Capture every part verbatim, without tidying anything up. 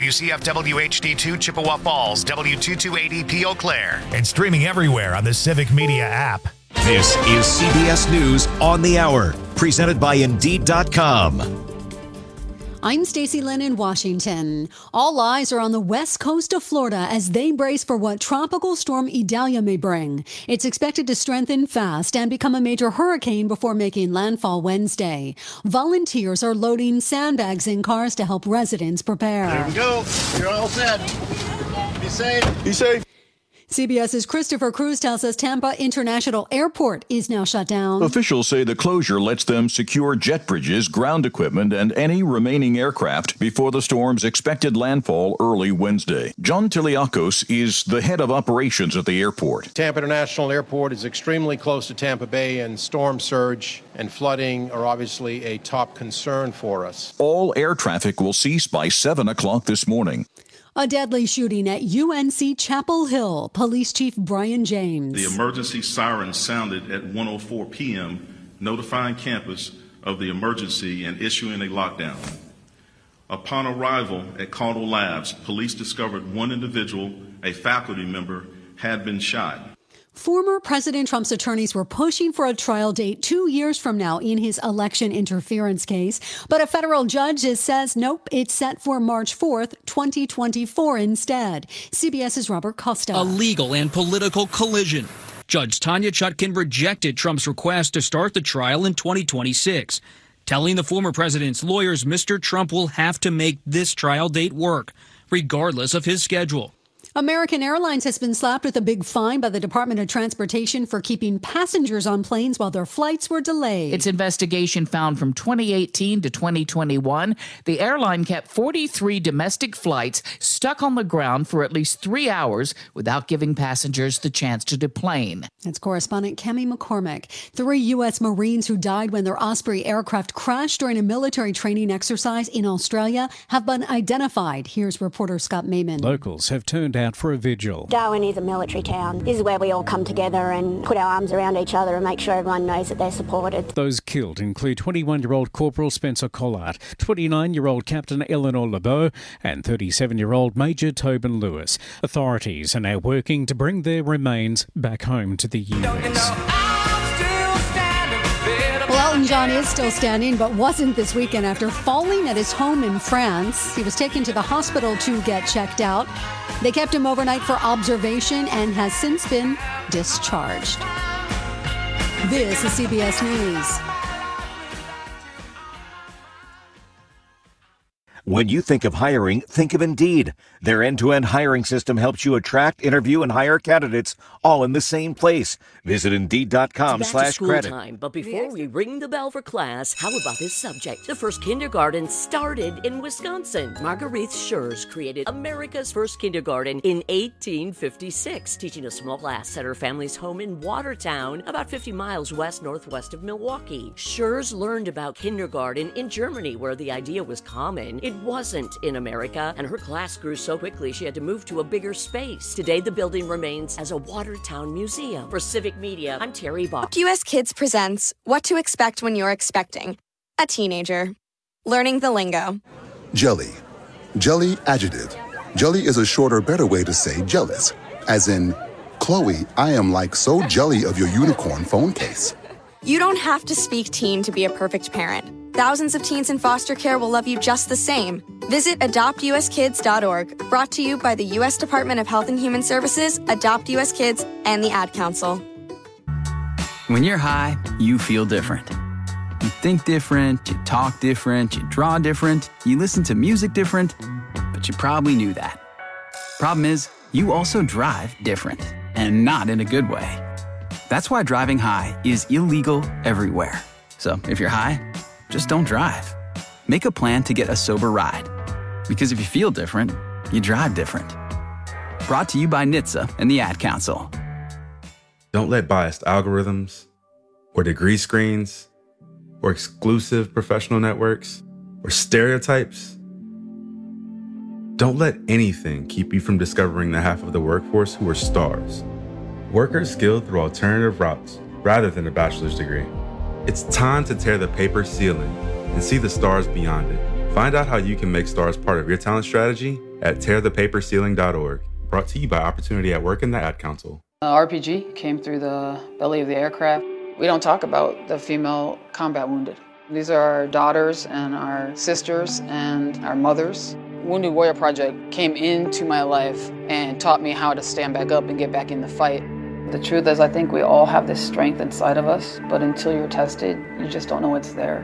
W C F W H D two Chippewa Falls, W two two eight E P Eau Claire. And streaming everywhere on the Civic Media app. This is C B S News on the Hour, presented by Indeed dot com. I'm Stacey Lynn in Washington. All eyes are on the west coast of Florida as they brace for what Tropical Storm Idalia may bring. It's expected to strengthen fast and become a major hurricane before making landfall Wednesday. Volunteers are loading sandbags in cars to help residents prepare. There we go. You're all set. Be safe. Be safe. CBS's Christopher Cruz tells us Tampa International Airport is now shut down. Officials say the closure lets them secure jet bridges, ground equipment, and any remaining aircraft before the storm's expected landfall early Wednesday. John Tiliakos is the head of operations at the airport. Tampa International Airport is extremely close to Tampa Bay, and storm surge and flooding are obviously a top concern for us. All air traffic will cease by seven o'clock this morning. A deadly shooting at U N C Chapel Hill. Police Chief Brian James. The emergency siren sounded at one oh four p.m., notifying campus of the emergency and issuing a lockdown. Upon arrival at Caldwell Labs, police discovered one individual, a faculty member, had been shot. Former President Trump's attorneys were pushing for a trial date two years from now in his election interference case. But a federal judge says, nope, it's set for March fourth, twenty twenty-four instead. CBS's Robert Costa. A legal and political collision. Judge Tanya Chutkin rejected Trump's request to start the trial in twenty twenty-six, telling the former president's lawyers Mister Trump will have to make this trial date work, regardless of his schedule. American Airlines has been slapped with a big fine by the Department of Transportation for keeping passengers on planes while their flights were delayed. Its investigation found from twenty eighteen to twenty twenty-one, the airline kept forty-three domestic flights stuck on the ground for at least three hours without giving passengers the chance to deplane. That's correspondent Kemi McCormick. Three U S Marines who died when their Osprey aircraft crashed during a military training exercise in Australia have been identified. Here's reporter Scott Mayman. Locals have turned out for a vigil. Darwin is a military town. This is where we all come together and put our arms around each other and make sure everyone knows that they're supported. Those killed include twenty-one-year-old Corporal Spencer Collard, twenty-nine-year-old Captain Eleanor Lebeau, and thirty-seven-year-old Major Tobin Lewis. Authorities are now working to bring their remains back home to the U S. Well, Elton John is still standing, but wasn't this weekend after falling at his home in France. He was taken to the hospital to get checked out. They kept him overnight for observation and has since been discharged. This is C B S News. When you think of hiring, think of Indeed. Their end-to-end hiring system helps you attract, interview, and hire candidates all in the same place. Visit Indeed.com slash credit. Time, but before we ring the bell for class, how about this subject? The first kindergarten started in Wisconsin. Marguerite Schurz created America's first kindergarten in eighteen fifty-six, teaching a small class at her family's home in Watertown, about fifty miles west-northwest of Milwaukee. Schurz learned about kindergarten in Germany, where the idea was common. It wasn't in America, and her class grew so quickly she had to move to a bigger space. Today, the building remains as a Watertown museum. For Civic Media, I'm Terry Bach. U S Kids presents What to Expect When You're Expecting a Teenager. Learning the lingo. Jelly. Jelly adjective. Jelly is a shorter, better way to say jealous. As in, Chloe, I am like so jelly of your unicorn phone case. You don't have to speak teen to be a perfect parent. Thousands of teens in foster care will love you just the same. Visit adopt u s kids dot org, brought to you by the U S Department of Health and Human Services, Adopt U S Kids, and the Ad Council. When you're high, you feel different. You think different, you talk different, you draw different, you listen to music different, but you probably knew that. Problem is, you also drive different, and not in a good way. That's why driving high is illegal everywhere. So if you're high, just don't drive. Make a plan to get a sober ride. Because if you feel different, you drive different. Brought to you by N H T S A and the Ad Council. Don't let biased algorithms, or degree screens, or exclusive professional networks, or stereotypes. Don't let anything keep you from discovering the half of the workforce who are stars. Workers skilled through alternative routes rather than a bachelor's degree. It's time to tear the paper ceiling and see the stars beyond it. Find out how you can make STARS part of your talent strategy at tear the paper ceiling dot org. Brought to you by Opportunity at Work and the Ad Council. Uh, R P G came through the belly of the aircraft. We don't talk about the female combat wounded. These are our daughters and our sisters and our mothers. Wounded Warrior Project came into my life and taught me how to stand back up and get back in the fight. The truth is, I think we all have this strength inside of us, but until you're tested, you just don't know it's there.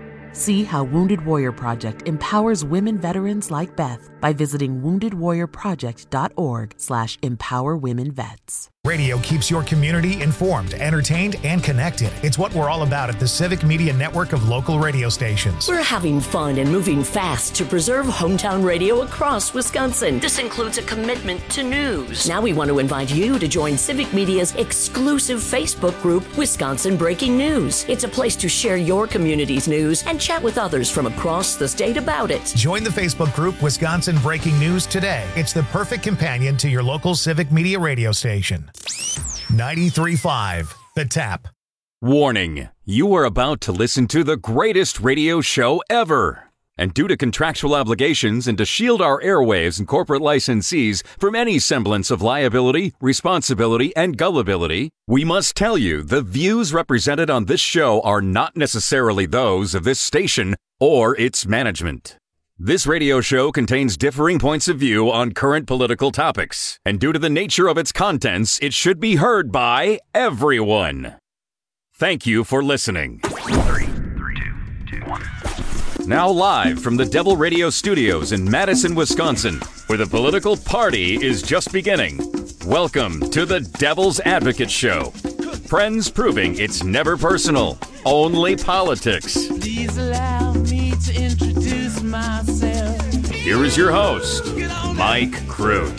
See how Wounded Warrior Project empowers women veterans like Beth by visiting wounded warrior project dot org slash empower women vets. Radio keeps your community informed, entertained, and connected. It's what we're all about at the Civic Media Network of local radio stations. We're having fun and moving fast to preserve hometown radio across Wisconsin. This includes a commitment to news. Now we want to invite you to join Civic Media's exclusive Facebook group, Wisconsin Breaking News. It's a place to share your community's news and chat with others from across the state about it. Join the Facebook group Wisconsin Breaking News today. It's the perfect companion to your local Civic Media radio station. ninety-three point five The Tap. Warning, you are about to listen to the greatest radio show ever. And due to contractual obligations and to shield our airwaves and corporate licensees from any semblance of liability, responsibility, and gullibility, we must tell you the views represented on this show are not necessarily those of this station or its management. This radio show contains differing points of view on current political topics, and due to the nature of its contents, it should be heard by everyone. Thank you for listening. Three, three, two, two, one. Now live from the Devil Radio Studios in Madison, Wisconsin, where the political party is just beginning. Welcome to the Devil's Advocate Show. Friends proving it's never personal, only politics. Please allow me to introduce myself. Here is your host, Mike Crute.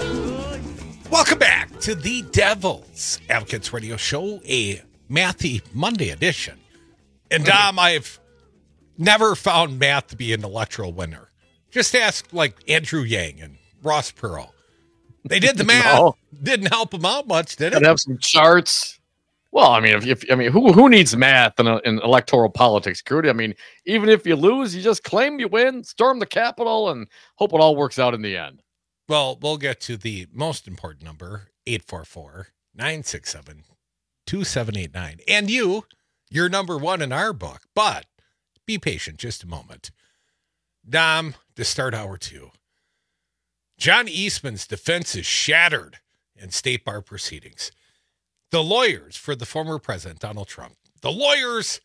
Welcome back to the Devil's Advocates Radio Show, a mathy Monday edition. And Dom, I've never found math to be an electoral winner. Just ask like Andrew Yang and Ross Perot. They did the math, no. Didn't help them out much, did it? Gotta have some charts. Well, I mean, if, if I mean, who who needs math in, a, in electoral politics, Crudy? I mean, even if you lose, you just claim you win, storm the Capitol, and hope it all works out in the end. Well, we'll get to the most important number, eight four four, nine six seven, two seven eight nine. And you, you're number one in our book, but be patient just a moment. Dom, to start hour two. John Eastman's defense is shattered in state bar proceedings. The lawyers for the former president, Donald Trump, the lawyers,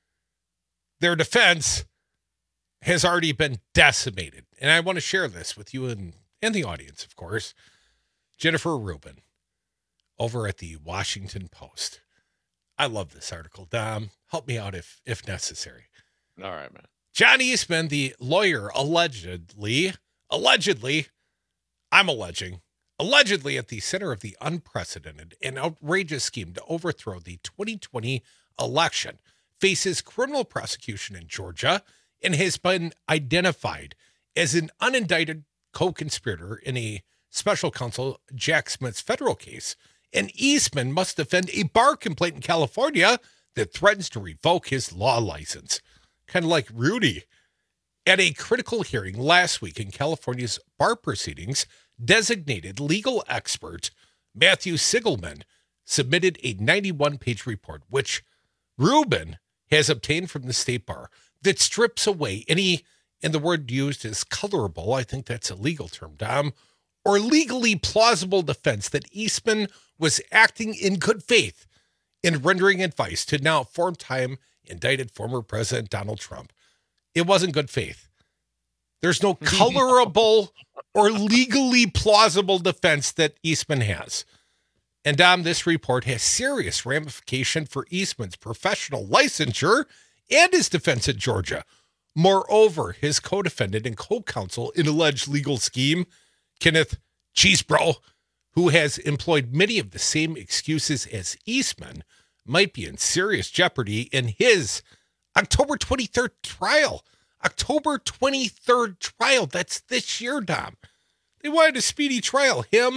their defense has already been decimated. And I want to share this with you and, and the audience, of course. Jennifer Rubin over at the Washington Post. I love this article. Dom, help me out if, if necessary. All right, man. John Eastman, the lawyer, allegedly, allegedly, I'm alleging, allegedly at the center of the unprecedented and outrageous scheme to overthrow the twenty twenty election, faces criminal prosecution in Georgia and has been identified as an unindicted co-conspirator in a special counsel Jack Smith's federal case. And Eastman must defend a bar complaint in California that threatens to revoke his law license. Kind of like Rudy. At a critical hearing last week in California's bar proceedings, designated legal expert Matthew Sigelman submitted a ninety-one page report, which Rubin has obtained from the state bar, that strips away any, and the word used is colorable, I think that's a legal term, Dom, or legally plausible defense that Eastman was acting in good faith in rendering advice to now four-time indicted former President Donald Trump. It wasn't good faith. There's no colorable or legally plausible defense that Eastman has. And Dom, this report has serious ramification for Eastman's professional licensure and his defense in Georgia. Moreover, his co-defendant and co-counsel in alleged legal scheme, Kenneth Cheesebro, who has employed many of the same excuses as Eastman, might be in serious jeopardy in his October twenty-third trial. October twenty-third trial. That's this year, Dom. They wanted a speedy trial. Him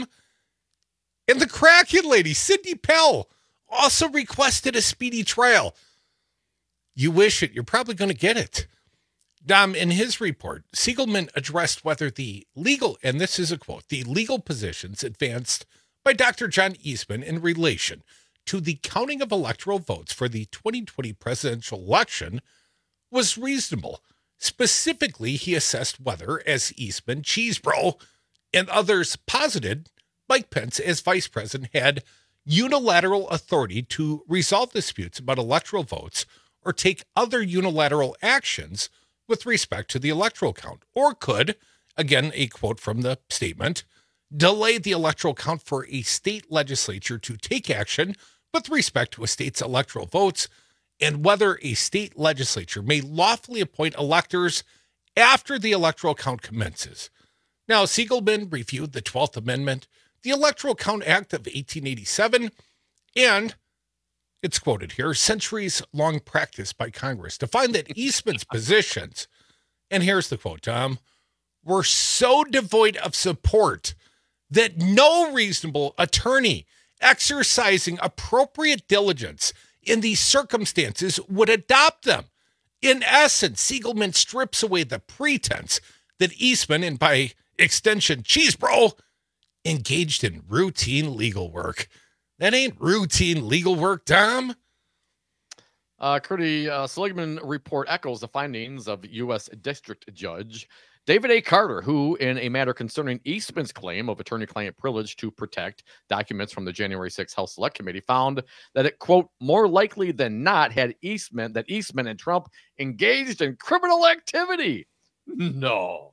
and the Kraken lady, Sidney Pell, also requested a speedy trial. You wish it. You're probably going to get it. Dom, in his report, Siegelman addressed whether the legal, and this is a quote, the legal positions advanced by Doctor John Eastman in relation to the counting of electoral votes for the twenty twenty presidential election was reasonable. Specifically, he assessed whether, as Eastman, Cheesebro, and others posited, Mike Pence, as vice president, had unilateral authority to resolve disputes about electoral votes or take other unilateral actions with respect to the electoral count, or could, again, a quote from the statement, delay the electoral count for a state legislature to take action with respect to a state's electoral votes, and whether a state legislature may lawfully appoint electors after the electoral count commences. Now, Siegelman reviewed the twelfth Amendment, the Electoral Count Act of eighteen eighty-seven, and it's quoted here, centuries-long practice by Congress to find that Eastman's positions, and here's the quote, Tom, were so devoid of support that no reasonable attorney exercising appropriate diligence in these circumstances would adopt them. In essence, Siegelman strips away the pretense that Eastman, and by extension, Cheesebro, engaged in routine legal work. That ain't routine legal work, Tom. Uh, Curdy, uh, Seligman report echoes the findings of U S District Judge David A. Carter, who, in a matter concerning Eastman's claim of attorney-client privilege to protect documents from the January sixth House Select Committee, found that it, quote, more likely than not had Eastman, that Eastman and Trump engaged in criminal activity. No.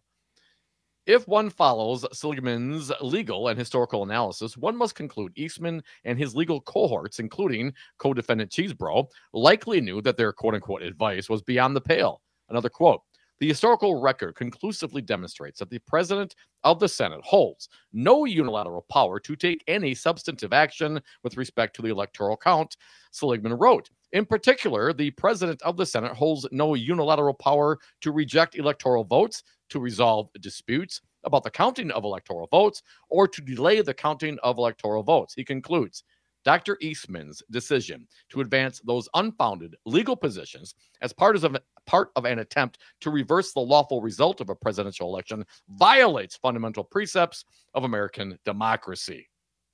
If one follows Seligman's legal and historical analysis, one must conclude Eastman and his legal cohorts, including co-defendant Cheesebro, likely knew that their quote-unquote advice was beyond the pale. Another quote, the historical record conclusively demonstrates that the president of the Senate holds no unilateral power to take any substantive action with respect to the electoral count, Seligman wrote. In particular, the president of the Senate holds no unilateral power to reject electoral votes, to resolve disputes about the counting of electoral votes, or to delay the counting of electoral votes. He concludes, Doctor Eastman's decision to advance those unfounded legal positions as part of, part of an attempt to reverse the lawful result of a presidential election violates fundamental precepts of American democracy.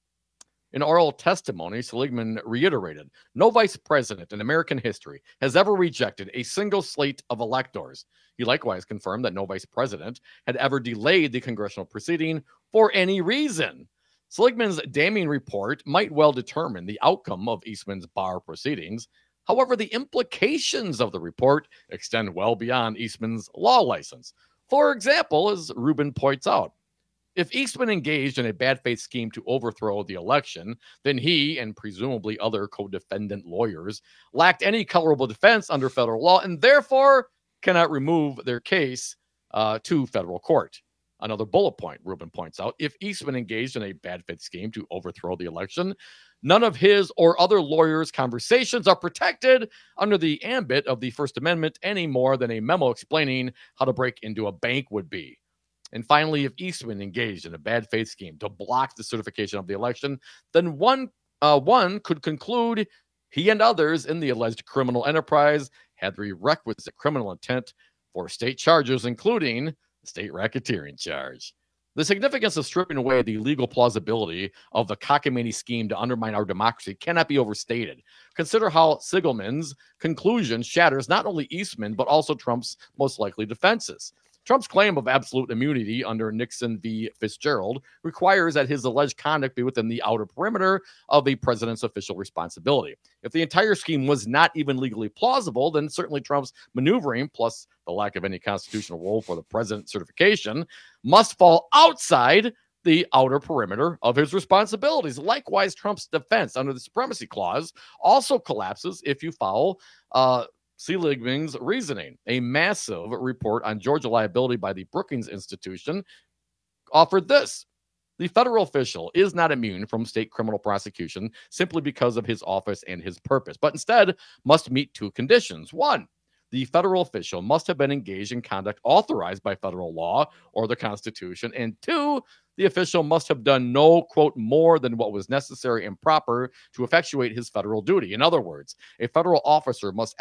In oral testimony, Seligman reiterated, no vice president in American history has ever rejected a single slate of electors. He likewise confirmed that no vice president had ever delayed the congressional proceeding for any reason. Seligman's damning report might well determine the outcome of Eastman's bar proceedings. However, the implications of the report extend well beyond Eastman's law license. For example, as Rubin points out, if Eastman engaged in a bad faith scheme to overthrow the election, then he and presumably other co-defendant lawyers lacked any colorable defense under federal law and therefore cannot remove their case uh, to federal court. Another bullet point, Rubin points out, if Eastman engaged in a bad faith scheme to overthrow the election, none of his or other lawyers' conversations are protected under the ambit of the First Amendment any more than a memo explaining how to break into a bank would be. And finally, if Eastman engaged in a bad faith scheme to block the certification of the election, then one uh, one could conclude he and others in the alleged criminal enterprise had the requisite criminal intent for state charges, including the state racketeering charge. The significance of stripping away the legal plausibility of the cockamamie scheme to undermine our democracy cannot be overstated. Consider how Siegelman's conclusion shatters not only Eastman, but also Trump's most likely defenses. Trump's claim of absolute immunity under Nixon v. Fitzgerald requires that his alleged conduct be within the outer perimeter of the president's official responsibility. If the entire scheme was not even legally plausible, then certainly Trump's maneuvering, plus the lack of any constitutional role for the president's certification, must fall outside the outer perimeter of his responsibilities. Likewise, Trump's defense under the Supremacy Clause also collapses if you follow uh, Seligman's reasoning. A massive report on Georgia liability by the Brookings Institution offered this. The federal official is not immune from state criminal prosecution simply because of his office and his purpose, but instead must meet two conditions. One, the federal official must have been engaged in conduct authorized by federal law or the Constitution. And two, the official must have done no, quote, more than what was necessary and proper to effectuate his federal duty. In other words, a federal officer must act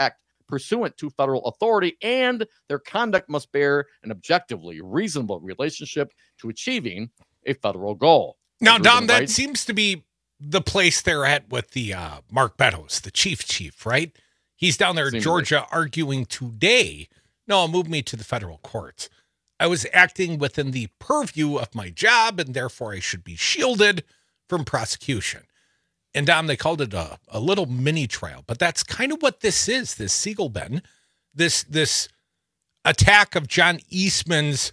pursuant to federal authority, and their conduct must bear an objectively reasonable relationship to achieving a federal goal. Now, As Dom, Ruben that writes, seems to be the place they're at with the uh, Mark Meadows, the chief chief, right? He's down there in Seems Georgia arguing today, no, move me to the federal courts. I was acting within the purview of my job, and therefore I should be shielded from prosecution. And, Dom, they called it a, a little mini trial, but that's kind of what this is, this Siegelben, this, this attack of John Eastman's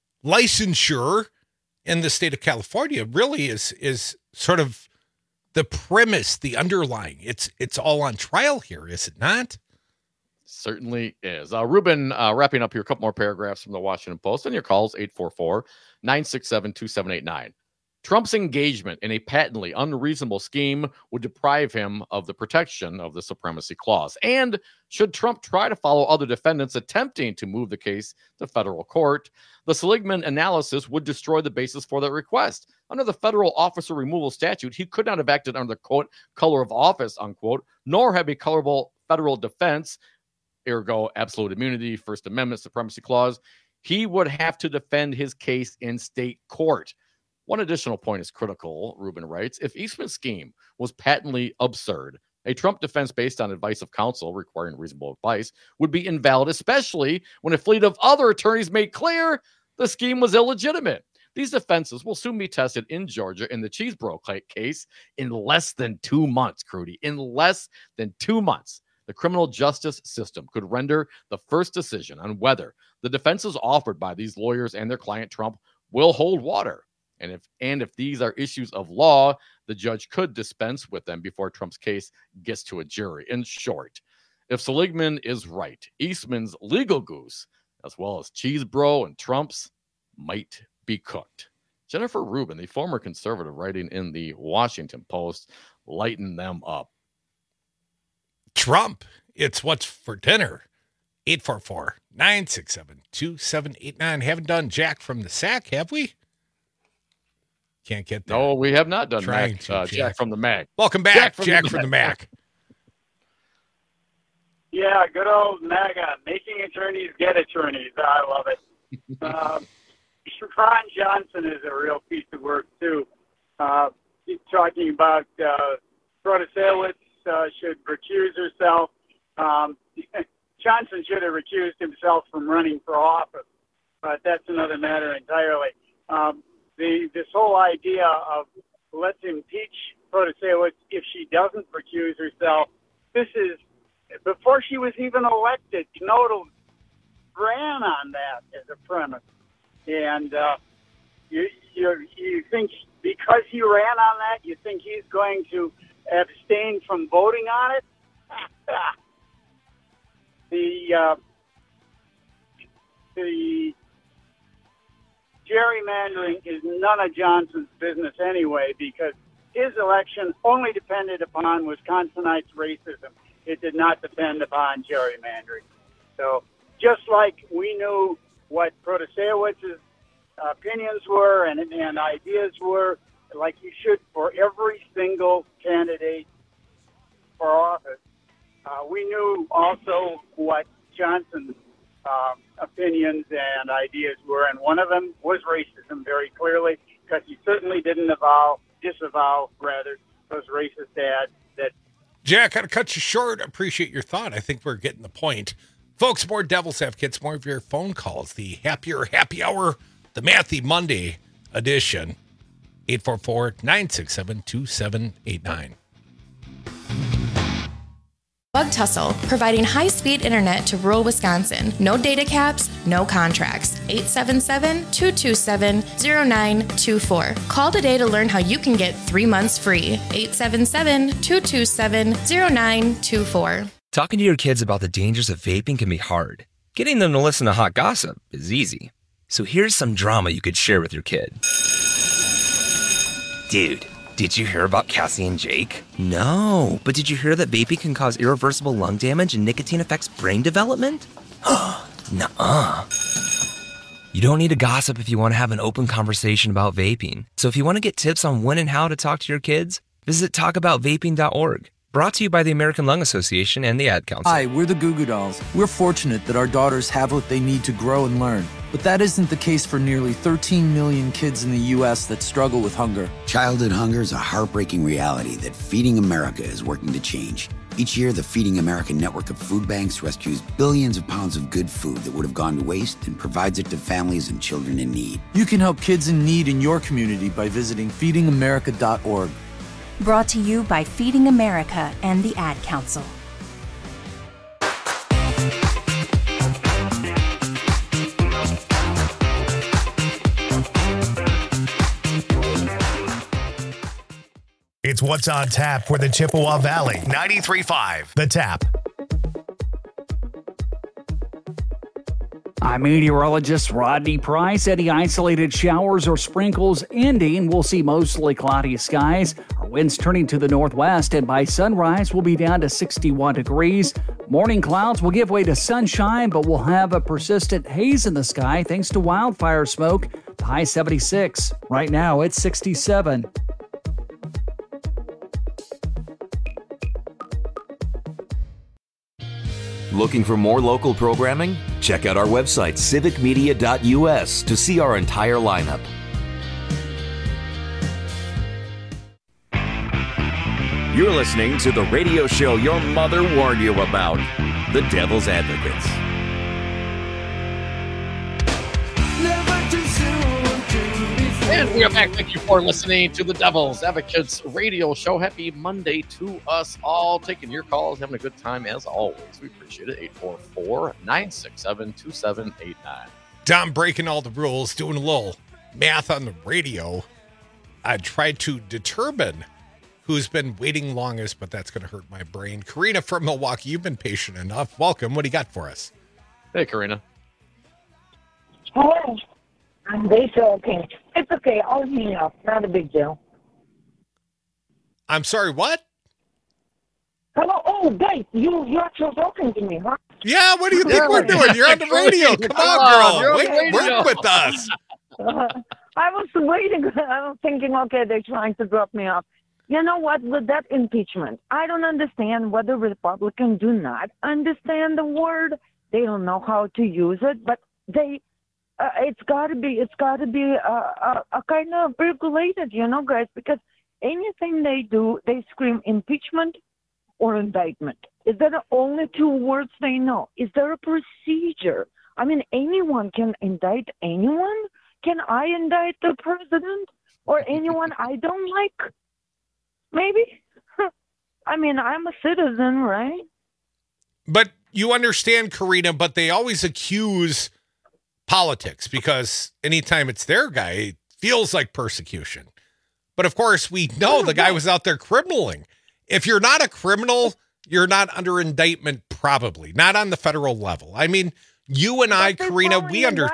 licensure in the state of California really is is sort of the premise, the underlying. It's it's all on trial here, is it not? Certainly is. Uh, Ruben, uh, wrapping up here, a couple more paragraphs from the Washington Post, and your calls, eight four four, nine six seven, two seven eight nine. Trump's engagement in a patently unreasonable scheme would deprive him of the protection of the Supremacy Clause. And should Trump try to follow other defendants attempting to move the case to federal court, the Seligman analysis would destroy the basis for that request. Under the federal officer removal statute, he could not have acted under the, quote, color of office, unquote, nor have a colorable federal defense, ergo absolute immunity, First Amendment, Supremacy Clause. He would have to defend his case in state court. One additional point is critical, Ruben writes. If Eastman's scheme was patently absurd, a Trump defense based on advice of counsel requiring reasonable advice would be invalid, especially when a fleet of other attorneys made clear the scheme was illegitimate. These defenses will soon be tested in Georgia in the Cheesebro case in less than two months, Crudy. In less than two months, the criminal justice system could render the first decision on whether the defenses offered by these lawyers and their client Trump will hold water. And if and if these are issues of law, the judge could dispense with them before Trump's case gets to a jury. In short, if Seligman is right, Eastman's legal goose, as well as Cheesebro and Trump's, might be cooked. Jennifer Rubin, the former conservative writing in the Washington Post, lighten them up. Trump, it's what's for dinner. eight four four, nine six seven, two seven eight nine. Haven't done Jack from the Sack, have we? Can't get there. No, we have not done Trying Mac, to, uh, Jack. Jack from the Mac. Welcome back, Jack from Jack the from the Mac. Mac. Yeah, good old MAGA, making attorneys get attorneys. I love it. uh, Ron Johnson is a real piece of work, too. Uh, he's talking about uh, Protasewicz uh, should recuse herself. Um, Johnson should have recused himself from running for office, but that's another matter entirely. Um, the this whole idea of let's impeach Protasewicz if she doesn't recuse herself, this is before she was even elected. Knodel ran on that as a premise. And uh, you, you you think because he ran on that, you think he's going to abstain from voting on it? the uh, the gerrymandering is none of Johnson's business anyway, because his election only depended upon Wisconsinites' racism. It did not depend upon gerrymandering. So just like we knew what Protasewicz's opinions were and, and ideas were, like you should for every single candidate for office, uh, we knew also what Johnson's um, opinions and ideas were, and one of them was racism very clearly, because he certainly didn't avow, disavow, rather, those racist ads that... Jack, I'll cut you short. Appreciate your thought. I think we're getting the point. Folks, more Devil's Advocates, more of your phone calls. The Happier Happy Hour, the Matthew Monday edition. eight four four, nine six seven, two seven eight nine. Bug Tussle, providing high-speed internet to rural Wisconsin. No data caps, no contracts. eight seven seven, two two seven, zero nine two four. Call today to learn how you can get three months free. eight seven seven, two two seven, zero nine two four. Talking to your kids about the dangers of vaping can be hard. Getting them to listen to hot gossip is easy. So here's some drama you could share with your kid. Dude, did you hear about Cassie and Jake? No, but did you hear that vaping can cause irreversible lung damage and nicotine affects brain development? Nuh-uh. You don't need to gossip if you want to have an open conversation about vaping. So if you want to get tips on when and how to talk to your kids, visit talk about vaping dot org. Brought to you by the American Lung Association and the Ad Council. Hi, we're the Goo Goo Dolls. We're fortunate that our daughters have what they need to grow and learn. But that isn't the case for nearly thirteen million kids in the U S that struggle with hunger. Childhood hunger is a heartbreaking reality that Feeding America is working to change. Each year, the Feeding America network of food banks rescues billions of pounds of good food that would have gone to waste and provides it to families and children in need. You can help kids in need in your community by visiting feeding america dot org. Brought to you by Feeding America and the Ad Council. It's What's on Tap for the Chippewa Valley. ninety-three point five The Tap. I'm meteorologist Rodney Price. Any isolated showers or sprinkles ending. We'll see mostly cloudy skies. Our winds turning to the northwest, and by sunrise, we'll be down to sixty-one degrees. Morning clouds will give way to sunshine, but we'll have a persistent haze in the sky thanks to wildfire smoke. The high seventy-six. Right now, it's sixty-seven. Looking for more local programming? Check out our website, civic media dot u s, to see our entire lineup. You're listening to the radio show your mother warned you about, The Devil's Advocates. And we are back. Thank you for listening to the Devil's Advocates radio show. Happy Monday to us all. Taking your calls, having a good time as always. We appreciate it. eight four four, nine six seven, two seven eight nine. Dom breaking all the rules, doing a little math on the radio. I tried to determine who's been waiting longest, but that's going to hurt my brain. Karina from Milwaukee, you've been patient enough. Welcome. What do you got for us? Hey, Karina. Hello. I'm Lisa. Okay. It's okay. I'll hang up. Not a big deal. I'm sorry, what? Hello. Oh, guys, you, you're actually talking to me, huh? Yeah, what do you think Yeah, we're doing? You're on the radio. Come on, girl. Wait, work with us. Uh, I was waiting. I was thinking, okay, they're trying to drop me off. You know what? With that impeachment, I don't understand what the Republicans do not understand the word. They don't know how to use it, but they... Uh, it's got to be, it's got to be a, a, a kind of regulated, you know, guys, because anything they do, they scream impeachment or indictment. Is that the only two words they know? Is there a procedure? I mean, anyone can indict anyone? Can I indict the president or anyone I don't like? Maybe. I mean, I'm a citizen, right? But you understand, Karina, but they always accuse politics because anytime it's their guy, it feels like persecution. But of course, we know the guy was out there criminaling. If you're not a criminal, you're not under indictment, probably. Not on the federal level. I mean, you and I, Karina, we under...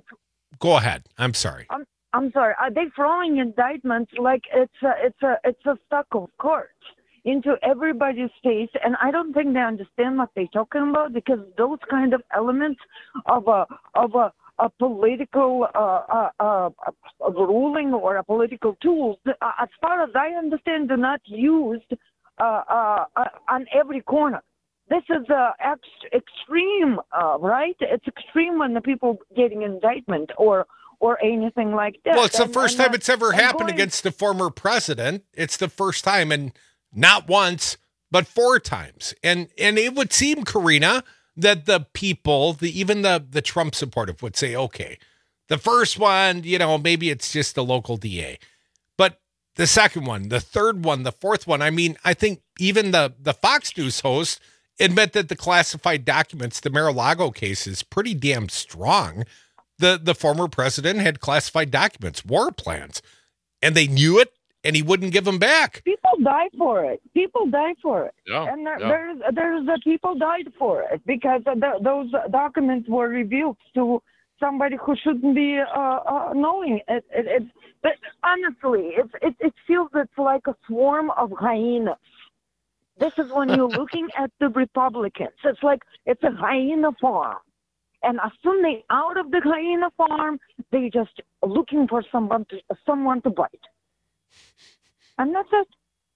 Go ahead. I'm sorry. I'm, I'm sorry. Are they throwing indictments like it's a, it's a, it's a stack of cards into everybody's face, and I don't think they understand what they're talking about, because those kind of elements of a of a, a political uh, uh, uh, a ruling or a political tool, uh, as far as I understand, are not used uh, uh, uh, on every corner. This is uh, ex- extreme, uh, right? It's extreme when the people getting indictment or or anything like that. Well, it's the and, first and, time it's ever happened going- against the former president. It's the first time, and not once, but four times. And and it would seem, Karina, that the people, the even the, the Trump supportive would say, okay, the first one, you know, maybe it's just a local D A. But the second one, the third one, the fourth one, I mean, I think even the, the Fox News host admit that the classified documents, the Mar-a-Lago case, is pretty damn strong. The, the former president had classified documents, war plans, and they knew it, and he wouldn't give them back. People die for it. People die for it. Yeah, and there, yeah. there's there's uh, people died for it because uh, the, those documents were revealed to somebody who shouldn't be uh, uh, knowing it. it, it but honestly, it, it it feels it's like a swarm of hyenas. This is when you're looking at the Republicans. It's like it's a hyena farm. And as soon as they out of the hyena farm, they just looking for someone to someone to bite. And that's it.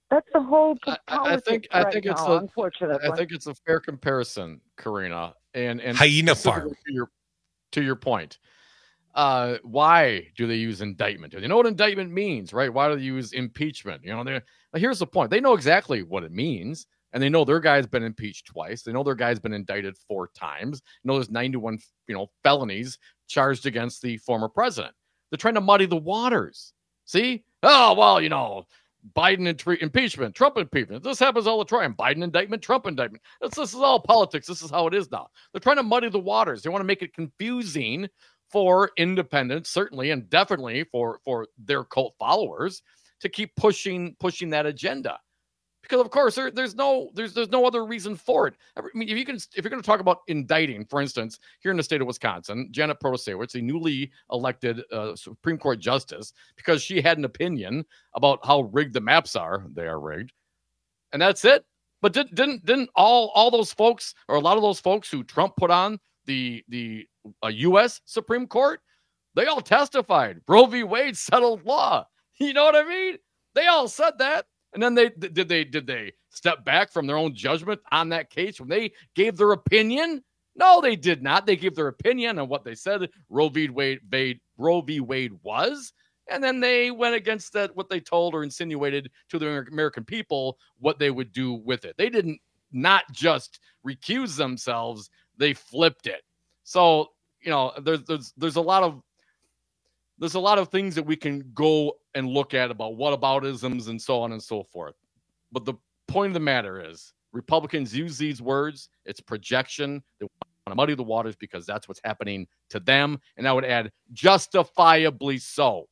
That's the whole I, politics I think right I think now, it's a unfortunately. I think it's a fair comparison, Karina, and and Hyena specifically farm. to your to your point. Uh, why do they use indictment? Do they know what indictment means, right? Why do they use impeachment? You know, they here's the point: they know exactly what it means, and they know their guy's been impeached twice. They know their guy's been indicted four times. You know, there's ninety-one you know felonies charged against the former president. They're trying to muddy the waters. See? Oh well, you know. Biden int- impeachment, Trump impeachment. This happens all the time. Biden indictment, Trump indictment. This, this is all politics. This is how it is now. They're trying to muddy the waters. They want to make it confusing for independents, certainly, and definitely for, for their cult followers to keep pushing pushing that agenda. Because of course there, there's no there's there's no other reason for it. I mean, if you can if you're going to talk about indicting, for instance, here in the state of Wisconsin, Janet Protasiewicz, a newly elected uh, Supreme Court justice, because she had an opinion about how rigged the maps are, they are rigged, and that's it. But did, didn't didn't all all those folks, or a lot of those folks who Trump put on the the uh, U S Supreme Court, they all testified Roe v. Wade settled law. You know what I mean? They all said that. And then they did they did they step back from their own judgment on that case when they gave their opinion? No, they did not. They gave their opinion on what they said Roe v. Wade, Wade Roe v. Wade was, and then they went against that what they told or insinuated to the American people what they would do with it. They didn't not just recuse themselves; they flipped it. So you know, there's there's there's a lot of There's a lot of things that we can go and look at about whataboutisms and so on and so forth. But the point of the matter is Republicans use these words. It's projection. They want to muddy the waters because that's what's happening to them. And I would add justifiably so.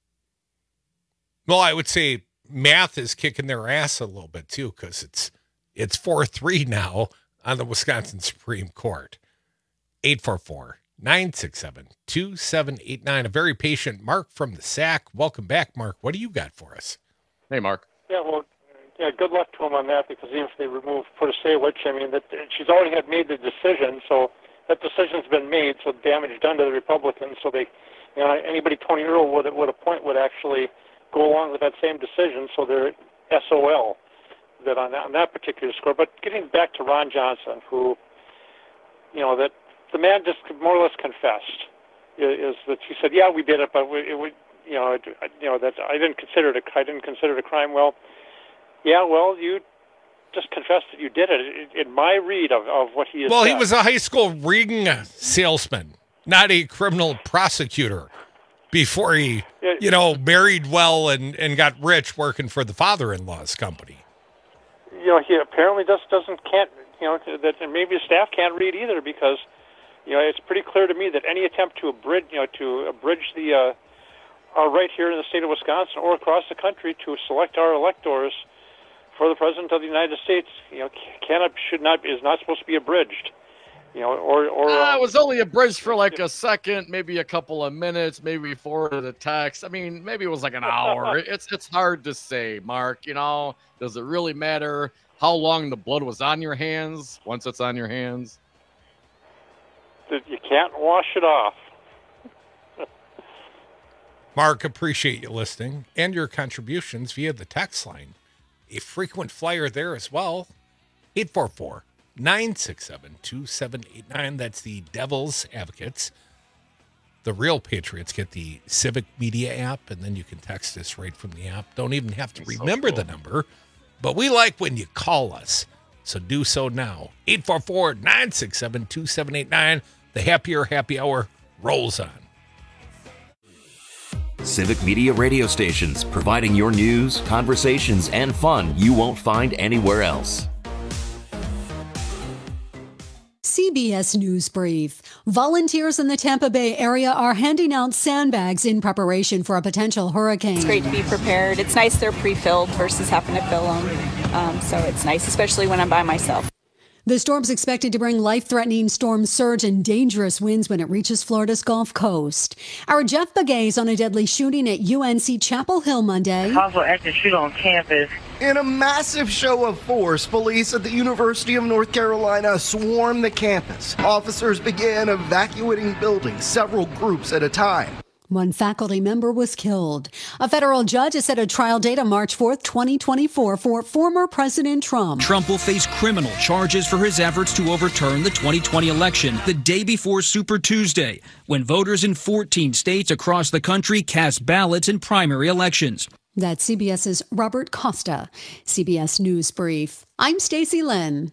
Well, I would say math is kicking their ass a little bit too, because it's it's four three now on the Wisconsin Supreme Court. eight four four nine six seven, two seven eight nine. A very patient Mark from the S A C. Welcome back, Mark. What do you got for us? Hey, Mark. Yeah, well, yeah, good luck to him on that, because even if they remove Protasiewicz, I mean, that she's already had made the decision, so that decision's been made, so damage done to the Republicans. So they, you know, anybody Tony Earl would would appoint would actually go along with that same decision, so they're S O L that on that, on that particular score. But getting back to Ron Johnson, who, you know, that the man just more or less confessed is that he said, "Yeah, we did it, but we, it would, you know, it, you know that I didn't consider it. A, I didn't consider it a crime." Well, yeah, well, you just confessed that you did it. In my read of, of what he is. Well, said, he was a high school ring salesman, not a criminal prosecutor. Before he, you know, married well and, and got rich working for the father-in-law's company. You know, he apparently just doesn't can't. You know, that maybe his staff can't read either, because, you know, it's pretty clear to me that any attempt to abridge, you know, to abridge the uh, our right here in the state of Wisconsin or across the country to select our electors for the president of the United States, you know, cannot, should not, is not supposed to be abridged. You know, or or uh, uh, it was only abridged for like a second, maybe a couple of minutes, maybe forwarded a text. I mean, maybe it was like an hour. it's it's hard to say, Mark. You know, does it really matter how long the blood was on your hands once it's on your hands? You can't wash it off. Mark, appreciate you listening and your contributions via the text line. A frequent flyer there as well. eight four four nine six seven, two seven eight nine. That's the Devil's Advocates. The real patriots get the Civic Media app, and then you can text us right from the app. Don't even have to remember so cool. the number, but we like when you call us, so do so now. eight four four nine six seven, two seven eight nine. The Happier Happy Hour rolls on. Civic Media radio stations, providing your news, conversations, and fun you won't find anywhere else. C B S News Brief. Volunteers in the Tampa Bay area are handing out sandbags in preparation for a potential hurricane. It's great to be prepared. It's nice they're pre-filled versus having to fill them. Um, so it's nice, especially when I'm by myself. The storm's expected to bring life-threatening storm surge and dangerous winds when it reaches Florida's Gulf Coast. Our Jeff Begay's on a deadly shooting at U N C Chapel Hill Monday. Also active shooter on campus. In a massive show of force, police at the University of North Carolina swarmed the campus. Officers began evacuating buildings, several groups at a time. One faculty member was killed. A federal judge has set a trial date on March fourth, twenty twenty-four for former President Trump. Trump will face criminal charges for his efforts to overturn the twenty twenty election the day before Super Tuesday, when voters in fourteen states across the country cast ballots in primary elections. That's CBS's Robert Costa. C B S News Brief. I'm Stacey Lynn.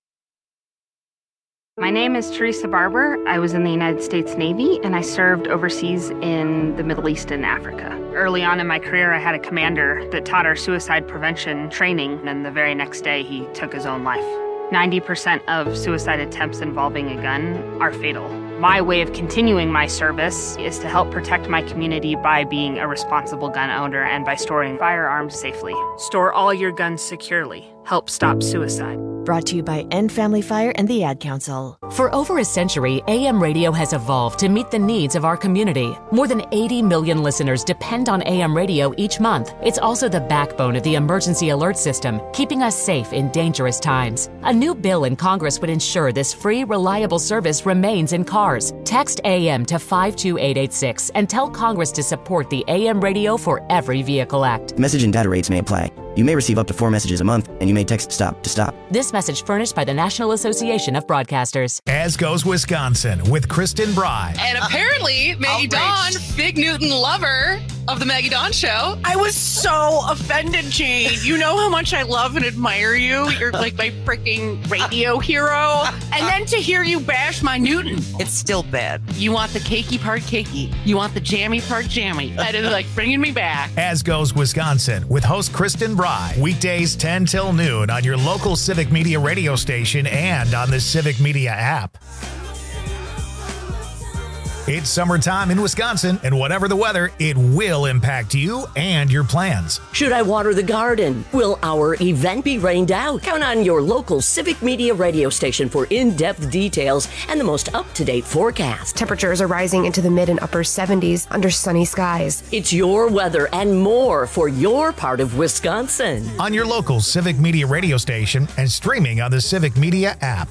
My name is Teresa Barber. I was in the United States Navy, and I served overseas in the Middle East and Africa. Early on in my career, I had a commander that taught our suicide prevention training, and the very next day, he took his own life. ninety percent of suicide attempts involving a gun are fatal. My way of continuing my service is to help protect my community by being a responsible gun owner and by storing firearms safely. Store all your guns securely. Help stop suicide. Brought to you by End Family Fire and the Ad Council. For over a century, A M radio has evolved to meet the needs of our community. More than eighty million listeners depend on A M radio each month. It's also the backbone of the emergency alert system, keeping us safe in dangerous times. A new bill in Congress would ensure this free, reliable service remains in cars. Text A M to five two eight eight six and tell Congress to support the A M Radio for Every Vehicle Act. Message and data rates may apply. You may receive up to four messages a month, and you may text STOP to stop. This message furnished by the National Association of Broadcasters. As Goes Wisconsin with Kristen Bry. And apparently, Maggie Dawn, Big Newton lover of the Maggie Dawn Show. I was so offended, Jane. You know how much I love and admire you. You're like my freaking radio hero. And then to hear you bash my Newton. It's still bad. You want the cakey part cakey. You want the jammy part jammy. That is like bringing me back. As Goes Wisconsin with host Kristen Bry. Weekdays ten till noon on your local Civic Media radio station and on the Civic Media app. It's summertime in Wisconsin, and whatever the weather, it will impact you and your plans. Should I water the garden? Will our event be rained out? Count on your local Civic Media radio station for in-depth details and the most up-to-date forecast. Temperatures are rising into the mid and upper seventies under sunny skies. It's your weather and more for your part of Wisconsin. On your local Civic Media radio station and streaming on the Civic Media app.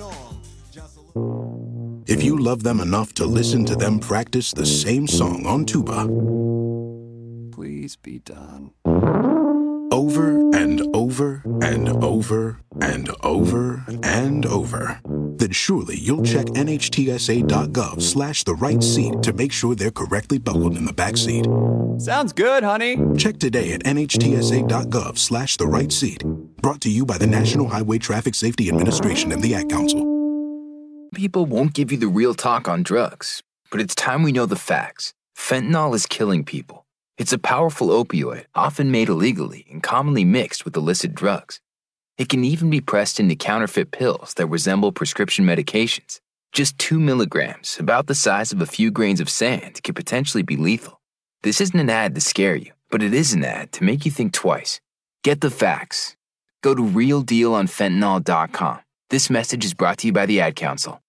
If you love them enough to listen to them practice the same song on tuba, please be done. Over and over and over and over and over, then surely you'll check nhtsa.gov slash the right seat to make sure they're correctly buckled in the back seat. Sounds good, honey. Check today at nhtsa.gov slash the right seat. Brought to you by the National Highway Traffic Safety Administration and the Ad Council. People won't give you the real talk on drugs, but it's time we know the facts. Fentanyl is killing people. It's a powerful opioid, often made illegally and commonly mixed with illicit drugs. It can even be pressed into counterfeit pills that resemble prescription medications. Just two milligrams, about the size of a few grains of sand, could potentially be lethal. This isn't an ad to scare you, but it is an ad to make you think twice. Get the facts. Go to real deal on fentanyl dot com. This message is brought to you by the Ad Council.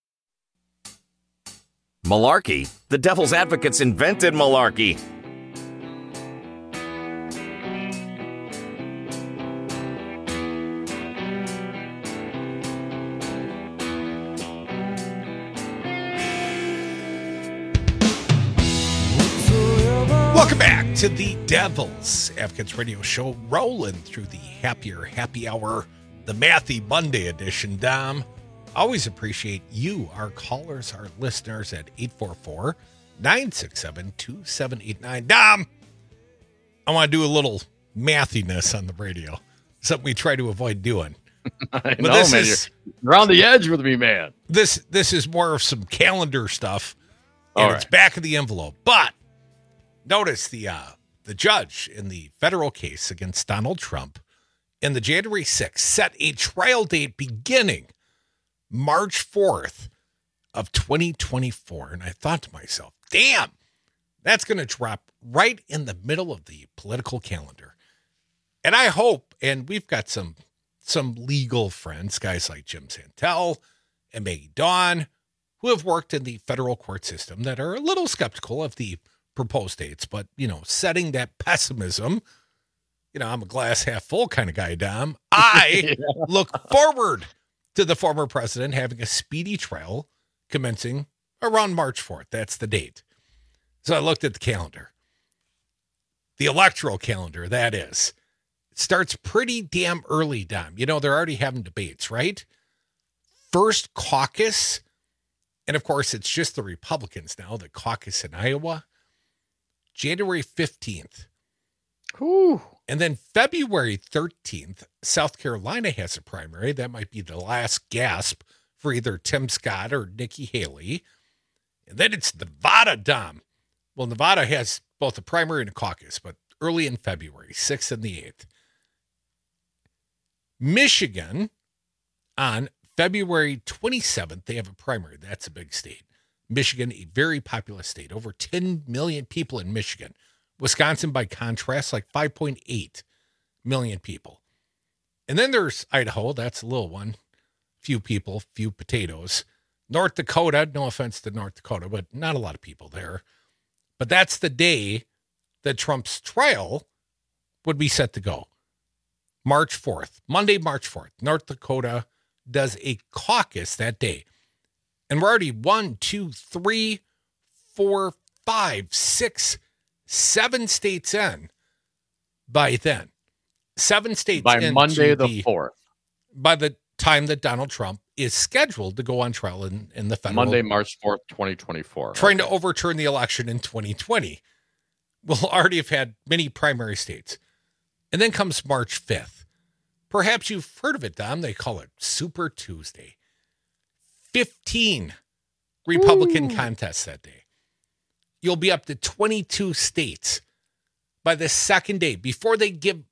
Malarkey? The devil's advocates invented malarkey. Welcome back to the Devil's Advocates Radio Show, rolling through the happier happy hour, the Mathy Monday edition. Dom, always appreciate you, our callers, our listeners at eight four four, nine six seven, two seven eight nine. Dom, I want to do a little mathiness on the radio, something we try to avoid doing. I but know, this man. Is, you're on the edge with me, man. This this is more of some calendar stuff, and All it's right. back of the envelope. But notice the uh, the judge in the federal case against Donald Trump in the January sixth set a trial date beginning March fourth of twenty twenty-four. And I thought to myself, damn, that's going to drop right in the middle of the political calendar. And I hope, and we've got some some legal friends, guys like Jim Santel and Maggie Dawn, who have worked in the federal court system that are a little skeptical of the proposed dates, but, you know, setting that pessimism, you know, I'm a glass half full kind of guy, Dom. I Yeah. look forward to the former president having a speedy trial commencing around March fourth. That's the date. So I looked at the calendar. The electoral calendar, that is. It starts pretty damn early, Dom. You know, they're already having debates, right? First caucus, and of course, it's just the Republicans now, the caucus in Iowa, January fifteenth. Whew. And then February thirteenth, South Carolina has a primary. That might be the last gasp for either Tim Scott or Nikki Haley. And then it's Nevada, Dom. Well, Nevada has both a primary and a caucus, but early in February, sixth and the eighth. Michigan, on February twenty-seventh, they have a primary. That's a big state. Michigan, a very populous state. Over ten million people in Michigan. Wisconsin, by contrast, like five point eight million people. And then there's Idaho. That's a little one. Few people, few potatoes. North Dakota, no offense to North Dakota, but not a lot of people there. But that's the day that Trump's trial would be set to go. March fourth, Monday, March fourth. North Dakota does a caucus that day. And we're already one, two, three, four, five, six, seven states in by then. Seven states by in Monday the, the fourth. By the time that Donald Trump is scheduled to go on trial in, in the federal. Monday, March fourth, twenty twenty-four. Trying okay. to overturn the election in twenty twenty. We'll already have had many primary states. And then comes March fifth. Perhaps you've heard of it, Dom. They call it Super Tuesday. fifteen Republican Ooh. contests that day. You'll be up to twenty-two states by the second day before they give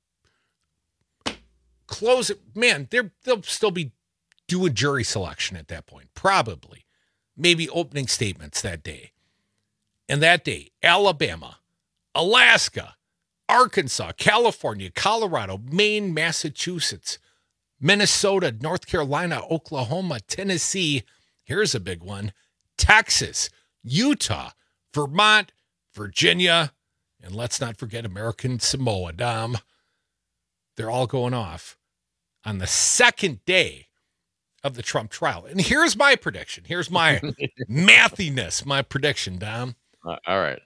close it. Man, they're, they'll still be doing jury selection at that point. Probably. Maybe opening statements that day. And that day, Alabama, Alaska, Arkansas, California, Colorado, Maine, Massachusetts, Minnesota, North Carolina, Oklahoma, Tennessee. Here's a big one. Texas, Utah, Vermont, Virginia, and let's not forget American Samoa, Dom. They're all going off on the second day of the Trump trial. And here's my prediction. Here's my mathiness, my prediction, Dom. Uh, all right.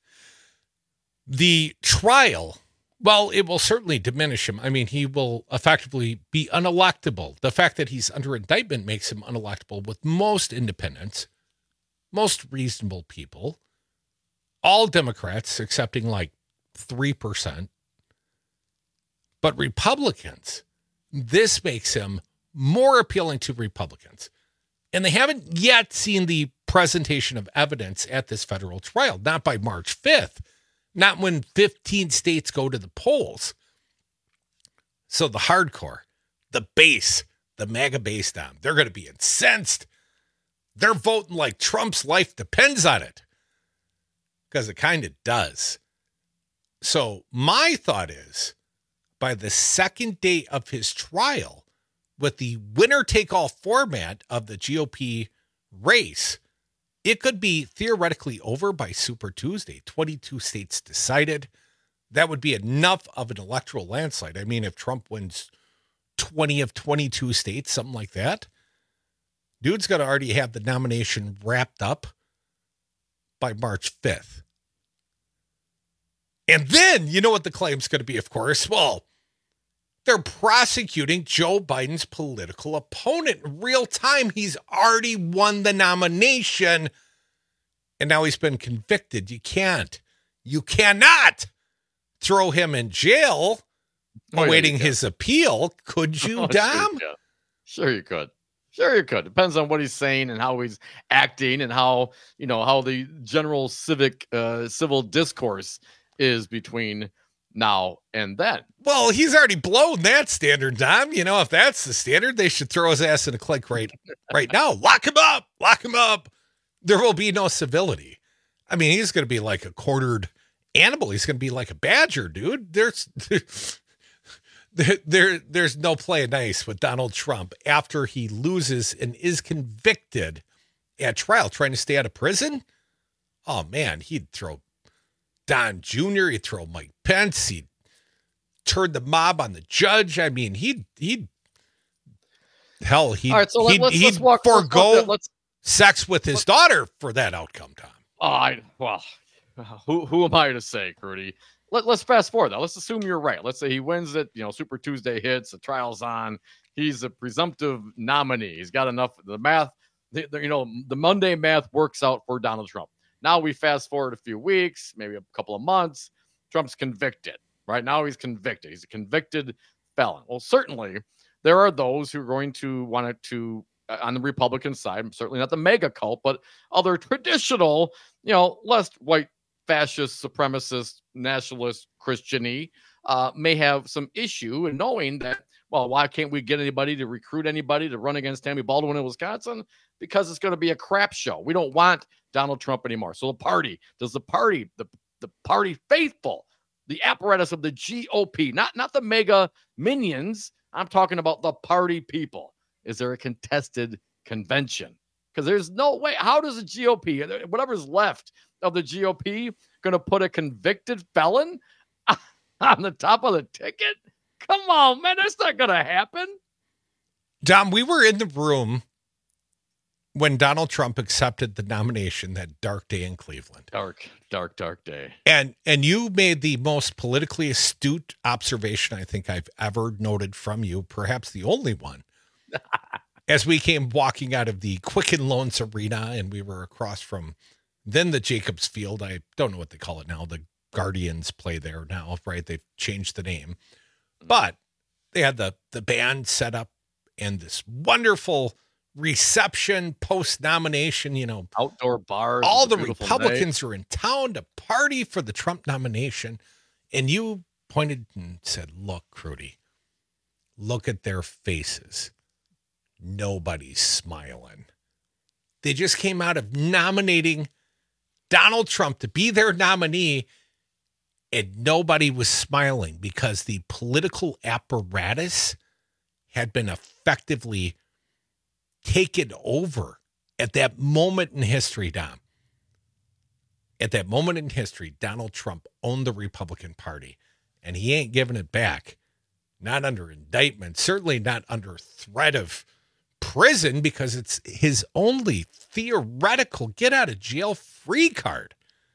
The trial, well, it will certainly diminish him. I mean, he will effectively be unelectable. The fact that he's under indictment makes him unelectable with most independents, most reasonable people, all Democrats, excepting like three percent. But Republicans, this makes him more appealing to Republicans. And they haven't yet seen the presentation of evidence at this federal trial, not by March fifth, not when fifteen states go to the polls. So the hardcore, the base, the MAGA base down, they're going to be incensed. They're voting like Trump's life depends on it. Because it kind of does. So my thought is, by the second day of his trial, with the winner-take-all format of the G O P race, it could be theoretically over by Super Tuesday. twenty-two states decided. That would be enough of an electoral landslide. I mean, if Trump wins twenty of twenty-two states, something like that, dude's got to already have the nomination wrapped up by March fifth. And then, you know what the claim's going to be, of course? Well, they're prosecuting Joe Biden's political opponent in real time. He's already won the nomination, and now he's been convicted. You can't, you cannot throw him in jail oh, awaiting yeah, his appeal. Could you, oh, Dom? Sure, sure you could. Sure you could. Depends on what he's saying and how he's acting and how, you know, how the general civic, uh, civil discourse is between now and then. Well, he's already blown that standard, Dom. You know, if that's the standard, they should throw his ass in a clink right, right now. Lock him up. Lock him up. There will be no civility. I mean, he's going to be like a quartered animal. He's going to be like a badger, dude. There's there, there, there's no play nice with Donald Trump after he loses and is convicted at trial, trying to stay out of prison. Oh, man, he'd throw Don Junior, he'd throw Mike Pence, he'd turn the mob on the judge. I mean, he'd, he'd, hell, he'd, right, so he'd, let's, he'd let's walk, forego let's, let's, sex with his daughter for that outcome, Tom. Oh, I, well, who who am I to say, Crudy? Let, let's fast forward though. Let's assume you're right. Let's say he wins it. You know, Super Tuesday hits. The trial's on. He's a presumptive nominee. He's got enough. The math, the, the, you know, the Monday math works out for Donald Trump. Now we fast forward a few weeks, maybe a couple of months. Trump's convicted. Right now he's convicted. He's a convicted felon. Well, certainly there are those who are going to want it to, uh, on the Republican side, certainly not the mega cult, but other traditional, you know, less white fascist, supremacist, nationalist, Christian-y, uh, may have some issue in knowing that, well, why can't we get anybody to recruit anybody to run against Tammy Baldwin in Wisconsin? Because it's going to be a crap show. We don't want Donald Trump anymore. So the party, does the party, the, the party faithful, the apparatus of the G O P, not, not the mega minions, I'm talking about the party people. Is there a contested convention? Because there's no way. How does the G O P, whatever's left of the G O P, going to put a convicted felon on the top of the ticket? Come on, man. That's not going to happen. Dom, we were in the room when Donald Trump accepted the nomination that dark day in Cleveland. Dark, dark, dark day. And and you made the most politically astute observation I think I've ever noted from you, perhaps the only one. As we came walking out of the Quicken Loans Arena and we were across from then the Jacobs Field. I don't know what they call it now. The Guardians play there now, right? They've changed the name. But they had the, the band set up and this wonderful reception post-nomination, you know. Outdoor bars. All the Republicans are in town to party for the Trump nomination. And you pointed and said, look, Crudy, look at their faces. Nobody's smiling. They just came out of nominating Donald Trump to be their nominee, and nobody was smiling because the political apparatus had been effectively taken over at that moment in history, Dom. At that moment in history, Donald Trump owned the Republican Party, and he ain't giving it back. Not under indictment, certainly not under threat of prison, because it's his only theoretical get out of jail free card.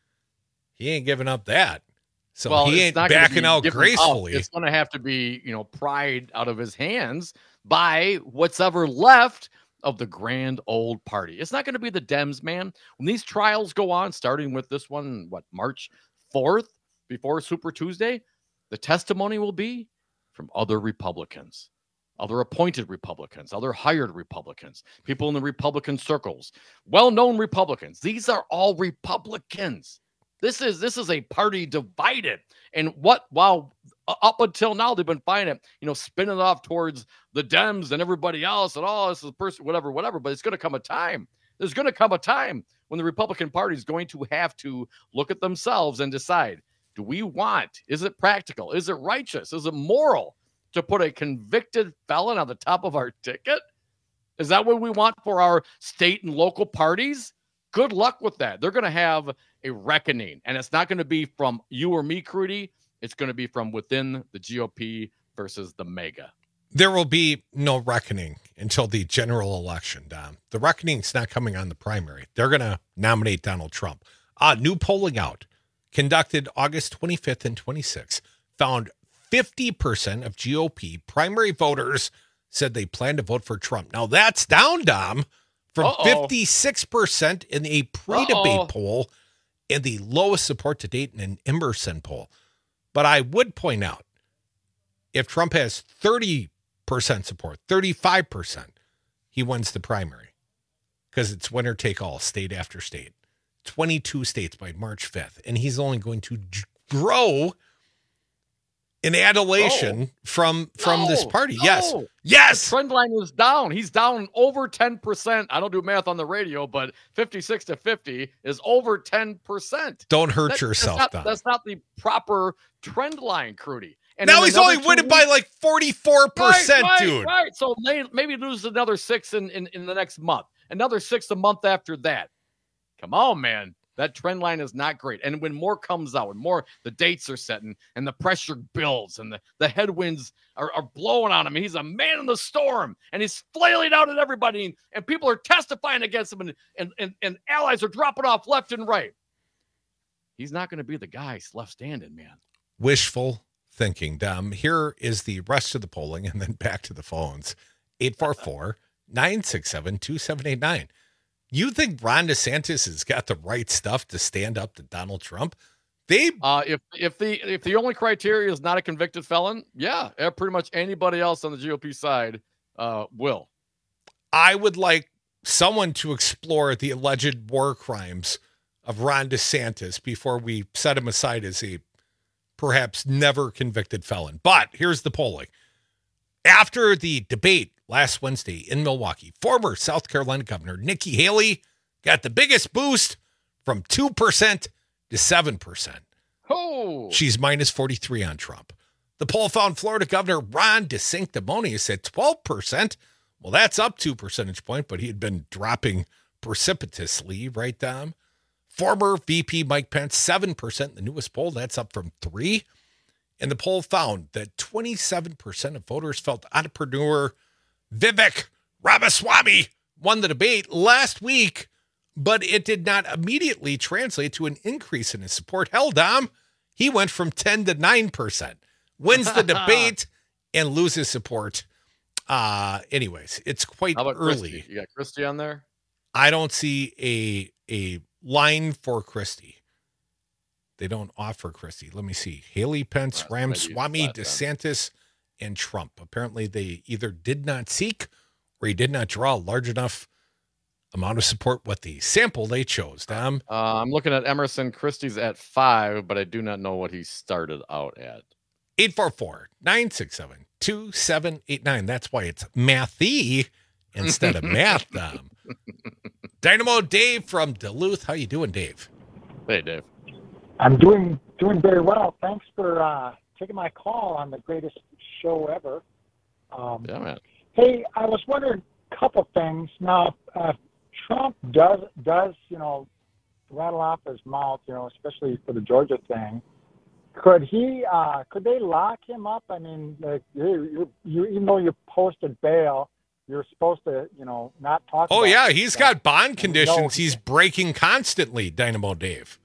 He ain't giving up that. So well, he ain't backing out gracefully. Up. It's going to have to be, you know, pried out of his hands by what's ever left of the grand old party. It's not going to be the Dems, man. When these trials go on, starting with this one, what, March fourth, before Super Tuesday, the testimony will be from other Republicans. Other appointed Republicans, other hired Republicans, people in the Republican circles, well-known Republicans. These are all Republicans. This is this is a party divided. And what, while up until now they've been finding it, you know, spinning it off towards the Dems and everybody else and all oh, this is person, whatever, whatever. But it's going to come a time. There's going to come a time when the Republican Party is going to have to look at themselves and decide, do we want, is it practical? Is it righteous? Is it moral to put a convicted felon on the top of our ticket? Is that what we want for our state and local parties? Good luck with that. They're going to have a reckoning, and it's not going to be from you or me, Crudy. It's going to be from within the G O P versus the mega. There will be no reckoning until the general election, Dom. The reckoning's not coming on the primary. They're going to nominate Donald Trump. Uh, new polling out, conducted August twenty-fifth and twenty-sixth, found fifty percent of G O P primary voters said they plan to vote for Trump. Now that's down, Dom, from Uh-oh. fifty-six percent in a pre-debate Uh-oh. poll and the lowest support to date in an Emerson poll. But I would point out, if Trump has thirty percent support, thirty-five percent, he wins the primary because it's winner take all, state after state. twenty-two states by March fifth, and he's only going to grow in adulation no. from from no, this party. No. Yes. Yes. The trend line is down. He's down over ten percent. I don't do math on the radio, but fifty-six to fifty is over ten percent. Don't hurt that, yourself, that's not, Don. That's not the proper trend line, Crudy. And now he's only winning by like forty-four percent, right, right, dude. Right. So maybe lose another six in, in, in the next month. Another six a month after that. Come on, man. That trend line is not great. And when more comes out and more the dates are setting and the pressure builds and the, the headwinds are, are blowing on him, and he's a man in the storm and he's flailing out at everybody and, and people are testifying against him and, and, and, and allies are dropping off left and right. he's not going to be the guy left standing, man. Wishful thinking, Dom. Here is the rest of the polling, and then back to the phones. eight four four, nine six seven, two seven eight nine. You think Ron DeSantis has got the right stuff to stand up to Donald Trump? They uh, if if the if the only criteria is not a convicted felon, yeah, pretty much anybody else on the G O P side uh, will. I would like someone to explore the alleged war crimes of Ron DeSantis before we set him aside as a perhaps never convicted felon. But here's the polling. After the debate last Wednesday in Milwaukee, former South Carolina Governor Nikki Haley got the biggest boost from two percent to seven percent. Oh, she's minus forty-three on Trump. The poll found Florida Governor Ron DeSanctimonious at twelve percent. Well, that's up two percentage points, but he had been dropping precipitously, right, Dom? Former V P Mike Pence, seven percent. The newest poll, that's up from three. And the poll found that twenty-seven percent of voters felt entrepreneur Vivek Ramaswamy won the debate last week, but it did not immediately translate to an increase in his support. Hell, Dom, he went from ten to nine percent. Wins the debate and loses support. Uh, anyways, it's quite How about early. Christie? You got Christie on there? I don't see a a line for Christie. They don't offer Christie. Let me see. Haley, Pence, Right, Ramaswamy, maybe it's that, DeSantis, and Trump. Apparently, they either did not seek or he did not draw a large enough amount of support with the sample they chose. Dom? Uh, I'm looking at Emerson. Christie's at five, but I do not know what he started out at. eight four four, nine six seven, two seven eight nine. That's why it's mathy instead of math, Dom. Dynamo Dave from Duluth. How you doing, Dave? Hey, Dave. I'm doing doing very well. Thanks for uh, taking my call on the greatest show ever. Um, yeah, man. Hey, I was wondering a couple things. Now, uh, Trump does does you know rattle off his mouth, you know, especially for the Georgia thing. Could he? Uh, could they lock him up? I mean, like you, you, you, even though you posted bail, you're supposed to, you know, not talk. Oh about yeah, it. he's got bond conditions. No. He's breaking constantly. Dynamo Dave.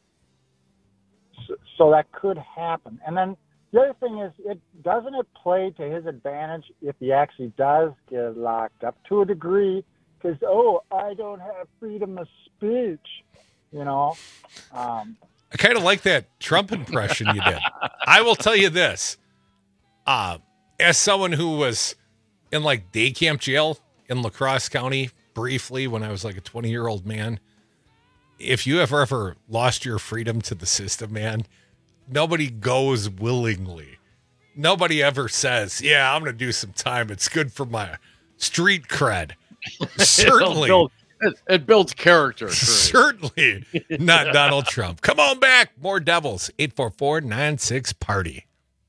So, so that could happen. And then the other thing is, it doesn't it play to his advantage if he actually does get locked up to a degree? Because oh, I don't have freedom of speech, you know. Um, I kind of like that Trump impression you did. I will tell you this. Uh, as someone who was in like day camp jail in La Crosse County briefly when I was like a twenty-year-old man, if you have ever lost your freedom to the system, man, nobody goes willingly. Nobody ever says, yeah, I'm going to do some time. It's good for my street cred. Certainly. Build, it, it builds character. Certainly not Donald Trump. Come on back. More Devils. eight four four, nine six, party.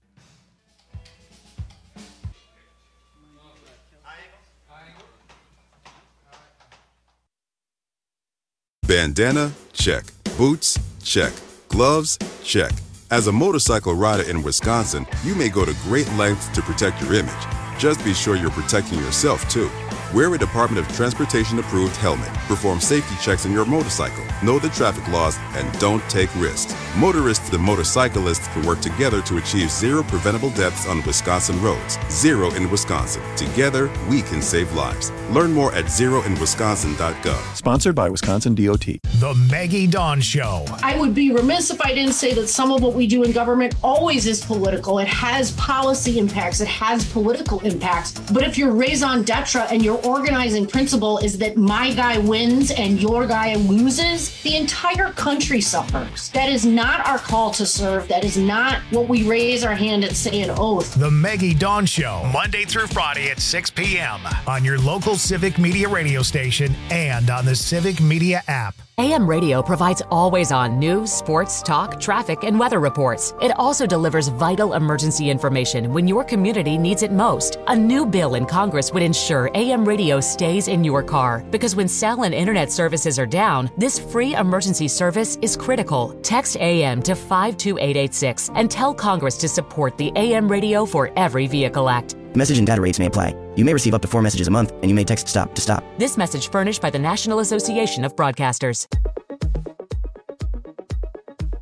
Bandana? Check. Boots? Check. Gloves? Check. As a motorcycle rider in Wisconsin, you may go to great lengths to protect your image. Just be sure you're protecting yourself, too. Wear a Department of Transportation-approved helmet. Perform safety checks on your motorcycle. Know the traffic laws and don't take risks. Motorists and motorcyclists can work together to achieve zero preventable deaths on Wisconsin roads. Zero in Wisconsin. Together, we can save lives. Learn more at zero in wisconsin dot gov. Sponsored by Wisconsin D O T. The Maggie Dawn Show. I would be remiss if I didn't say that some of what we do in government always is political. It has policy impacts. It has political impacts. But if your raison d'etre and your organizing principle is that my guy wins and your guy loses, the entire country suffers. That is not our call to serve. That is not what we raise our hand and say an oath. The Maggie Dawn Show, Monday through Friday at six p.m. on your local Civic Media radio station and on the Civic Media app. A M Radio provides always-on news, sports, talk, traffic, and weather reports. It also delivers vital emergency information when your community needs it most. A new bill in Congress would ensure A M Radio stays in your car, because when cell and internet services are down, this free emergency service is critical. Text A M to five two eight eight six and tell Congress to support the A M Radio for Every Vehicle Act. Message and data rates may apply. You may receive up to four messages a month, and you may text STOP to stop. This message furnished by the National Association of Broadcasters.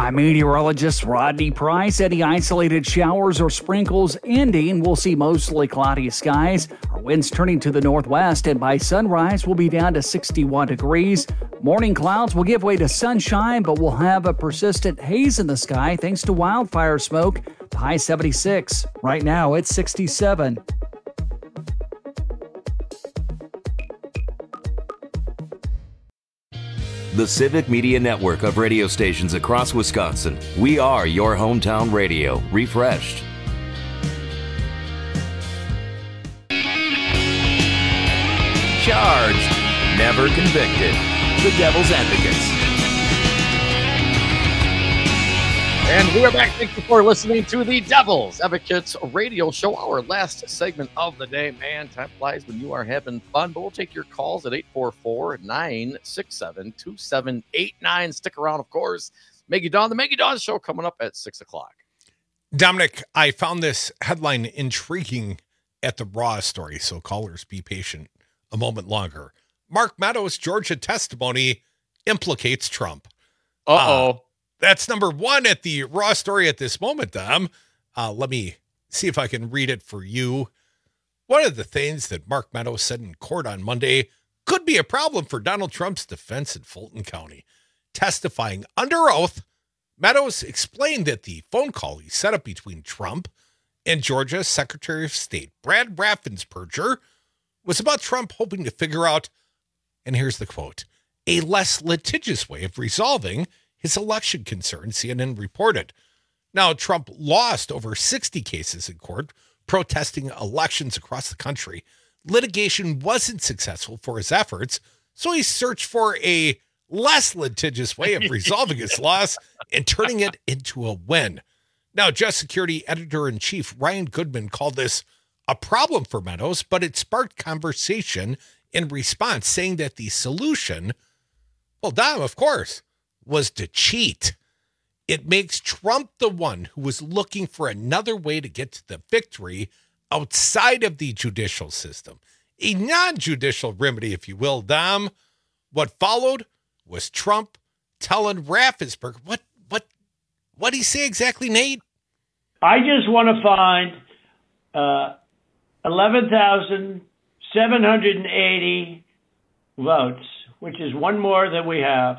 I'm meteorologist Rodney Price. Any isolated showers or sprinkles ending. We'll see mostly cloudy skies. Our winds turning to the northwest, and by sunrise, we'll be down to sixty-one degrees. Morning clouds will give way to sunshine, but we'll have a persistent haze in the sky thanks to wildfire smoke. The high seventy-six. Right now, it's sixty-seven. The Civic Media Network of radio stations across Wisconsin. We are your hometown radio, refreshed. Charged, never convicted. The Devil's Advocates. And we are back. Thank you for listening to the Devil's Advocates radio show, our last segment of the day. Man, time flies when you are having fun, but we'll take your calls at eight four four, nine six seven, two seven eight nine. Stick around, of course. Maggie Dawn, the Maggie Dawn show coming up at six o'clock. Dominic, I found this headline intriguing at the Raw story, so callers be patient a moment longer. Mark Meadows' Georgia testimony implicates Trump. Uh-oh. Uh, That's number one at the Raw story at this moment, Dom. Uh, let me see if I can read it for you. One of the things that Mark Meadows said in court on Monday could be a problem for Donald Trump's defense in Fulton County. Testifying under oath, Meadows explained that the phone call he set up between Trump and Georgia Secretary of State Brad Raffensperger was about Trump hoping to figure out, and here's the quote, a less litigious way of resolving his election concerns, C N N reported. Now, Trump lost over sixty cases in court protesting elections across the country. Litigation wasn't successful for his efforts, so he searched for a less litigious way of resolving his loss and turning it into a win. Now, Just Security Editor-in-Chief Ryan Goodman called this a problem for Meadows, but it sparked conversation in response, saying that the solution, well, Dom, of course, was to cheat. It makes Trump the one who was looking for another way to get to the victory outside of the judicial system. A non-judicial remedy, if you will, Dom. What followed was Trump telling Raffensperger, what, what, what did he say exactly, Nate? I just want to find uh, eleven thousand seven hundred eighty votes, which is one more than we have.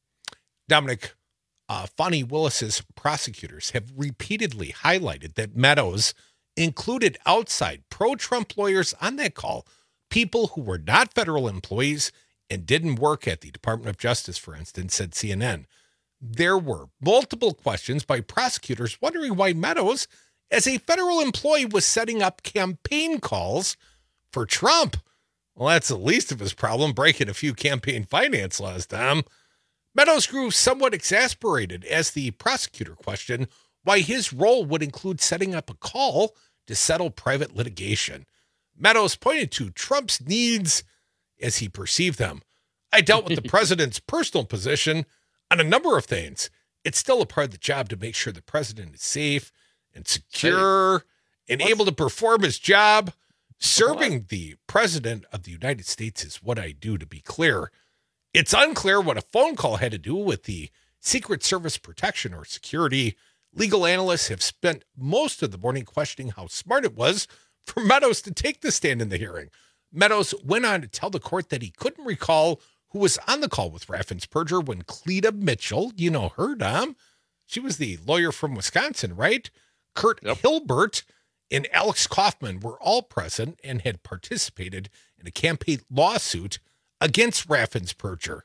Dominic, uh, Fani Willis's prosecutors have repeatedly highlighted that Meadows included outside pro-Trump lawyers on that call, people who were not federal employees and didn't work at the Department of Justice, for instance, said C N N. There were multiple questions by prosecutors wondering why Meadows, as a federal employee, was setting up campaign calls for Trump. Well, that's the least of his problem, breaking a few campaign finance laws, Dom. Meadows grew somewhat exasperated as the prosecutor questioned why his role would include setting up a call to settle private litigation. Meadows pointed to Trump's needs as he perceived them. I dealt with the president's personal position on a number of things. It's still a part of the job to make sure the president is safe and secure safe. and What's... able to perform his job. Serving the president of the United States is what I do, to be clear. It's unclear what a phone call had to do with the Secret Service protection or security. Legal analysts have spent most of the morning questioning how smart it was for Meadows to take the stand in the hearing. Meadows went on to tell the court that he couldn't recall who was on the call with Raffensperger when Cleta Mitchell, you know her, Dom, she was the lawyer from Wisconsin, right? Kurt yep. Hilbert and Alex Kaufman were all present and had participated in a campaign lawsuit against Raffensperger.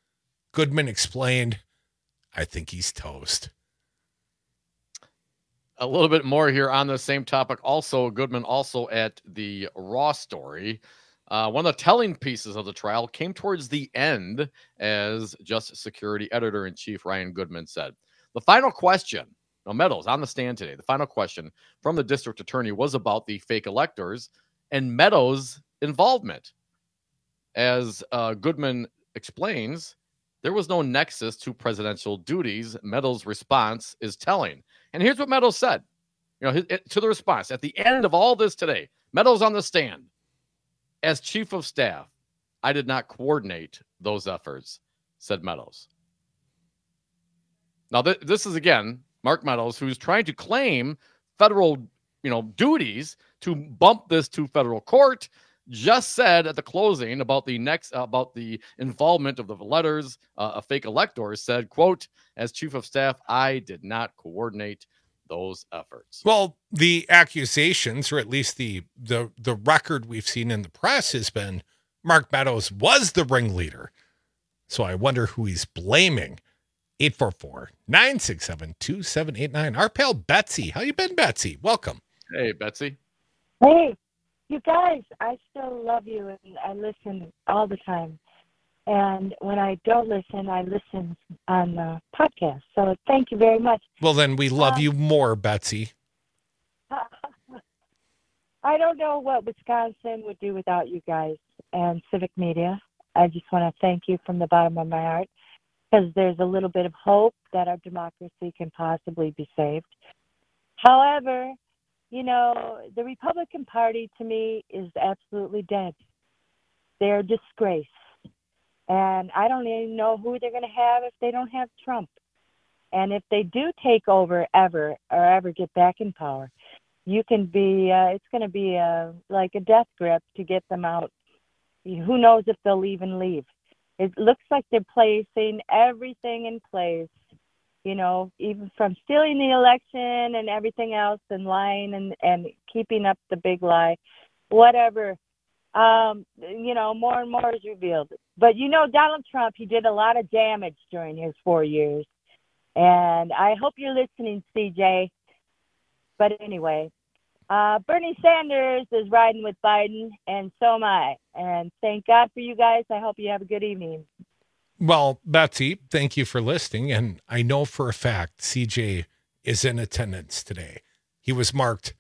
Goodman explained, I think he's toast. A little bit more here on the same topic. Also, Goodman also at the Raw story. Uh, one of the telling pieces of the trial came towards the end, as Just Security Editor-in-Chief Ryan Goodman said. The final question, now Meadows on the stand today, the final question from the district attorney was about the fake electors and Meadows' involvement. As uh, Goodman explains, there was no nexus to presidential duties. Meadows' response is telling. And here's what Meadows said, you know, his, it, to the response. At the end of all this today, Meadows on the stand. As chief of staff, I did not coordinate those efforts, said Meadows. Now, th- this is, again, Mark Meadows, who's trying to claim federal, you know, duties to bump this to federal court, just said at the closing about the next, uh, about the involvement of the letters uh, of fake electors, said, quote, as chief of staff, I did not coordinate those efforts. Well, the accusations, or at least the, the, the record we've seen in the press, has been Mark Meadows was the ringleader. So I wonder who he's blaming. eight four four, nine six seven, two seven eight nine. Our pal Betsy. How you been, Betsy? Welcome. Hey, Betsy. Hey, you guys, I still love you, and I listen all the time. And when I don't listen, I listen on the podcast. So thank you very much. Well, then we love Um, you more, Betsy. I don't know what Wisconsin would do without you guys and Civic Media. I just want to thank you from the bottom of my heart, because there's a little bit of hope that our democracy can possibly be saved. However, you know, the Republican Party to me is absolutely dead. They're a disgrace. And I don't even know who they're going to have if they don't have Trump. And if they do take over ever, or ever get back in power, you can be, uh, it's going to be a, like a death grip to get them out. Who knows if they'll even leave. It looks like they're placing everything in place, you know, even from stealing the election and everything else, and lying and, and keeping up the big lie, whatever. Um, you know, more and more is revealed. But, you know, Donald Trump, he did a lot of damage during his four years. And I hope you're listening, C J. But anyway, uh, Bernie Sanders is riding with Biden, and so am I. And thank God for you guys. I hope you have a good evening. Well, Betsy, thank you for listening. And I know for a fact C J is in attendance today. He was marked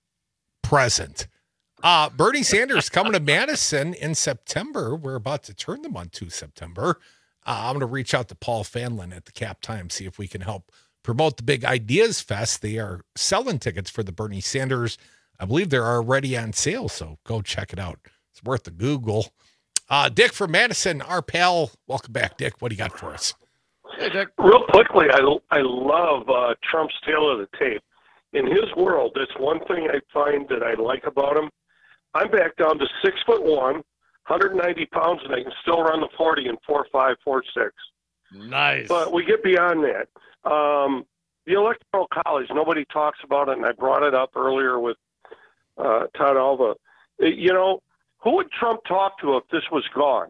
present. Uh, Bernie Sanders coming to Madison in September. We're about to turn the month to September. Uh, I'm going to reach out to Paul Fanlin at the Cap Times, see if we can help promote the Big Ideas Fest. They are selling tickets for the Bernie Sanders. I believe they're already on sale, so go check it out. It's worth the Google. Uh, Dick from Madison, our pal. Welcome back, Dick. What do you got for us? Hey, Dick. Real quickly, I, I love uh, Trump's tale of the tape. In his world, that's one thing I find that I like about him. I'm back down to six foot one, one hundred ninety pounds, and I can still run the forty in four five, four six. Nice. But we get beyond that. Um, the Electoral College, nobody talks about it, and I brought it up earlier with uh, Todd Alva. You know, who would Trump talk to if this was gone?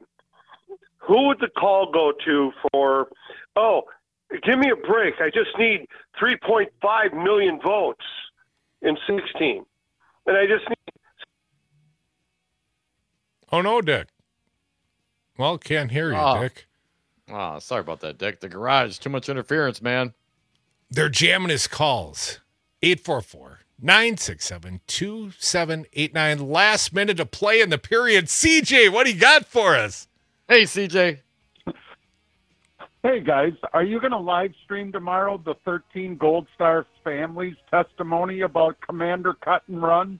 Who would the call go to for, oh, give me a break. I just need three point five million votes in sixteen. And I just need. Oh, no, Dick. Well, can't hear you, Oh. Dick. Oh, sorry about that, Dick. The garage, too much interference, man. They're jamming his calls. eight four four, nine six seven, two seven eight nine. Last minute to play in the period. C J, what do you got for us? Hey, C J. Hey, guys, are you going to live stream tomorrow the thirteen Gold Star families' testimony about Commander Cut and Run?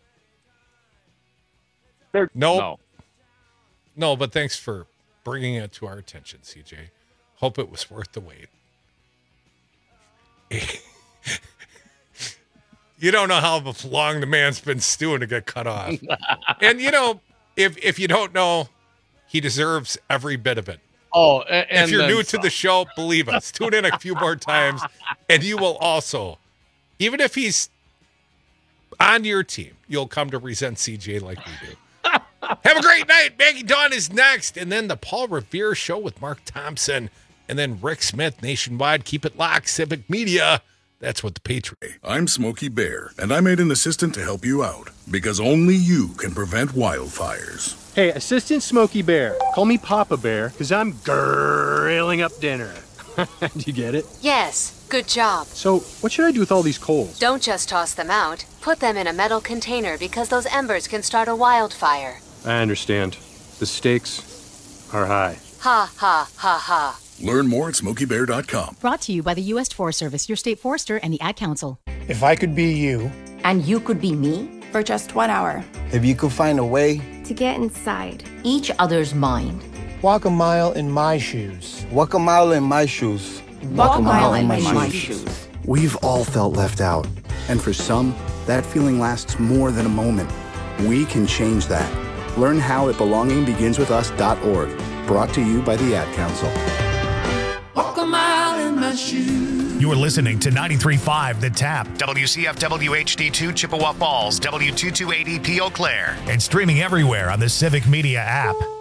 They're- Nope. No. No, but thanks for bringing it to our attention, C J. Hope it was worth the wait. You don't know how long the man's been stewing to get cut off. And, you know, if if you don't know, he deserves every bit of it. Oh, and, and if you're then new some. to the show, believe us, tune in a few more times, and you will also, even if he's on your team, you'll come to resent C J like we do. Have a great night. Maggie Dawn is next, and then the Paul Revere Show with Mark Thompson, and then Rick Smith nationwide. Keep it locked. Civic Media. That's what the Patriot. I'm Smokey Bear, and I made an assistant to help you out because only you can prevent wildfires. Hey, Assistant Smokey Bear. Call me Papa Bear, because I'm grilling up dinner. Do you get it? Yes, good job. So, what should I do with all these coals? Don't just toss them out. Put them in a metal container because those embers can start a wildfire. I understand. The stakes are high. Ha, ha, ha, ha. Learn more at smokey bear dot com. Brought to you by the U S Forest Service, your state forester, and the Ad Council. If I could be you. And you could be me? For just one hour. If you could find a way. To get inside. Each other's mind. Walk a mile in my shoes. Walk a mile in my shoes. Walk a mile in my, my shoes. We've all felt left out, and for some, that feeling lasts more than a moment. We can change that. Learn how at belonging begins with us dot org. Brought to you by the Ad Council. Walk a mile in my shoes. You're listening to ninety-three point five The Tap, W C F W H D two Chippewa Falls, W two two eight E P Eau Claire, and streaming everywhere on the Civic Media app.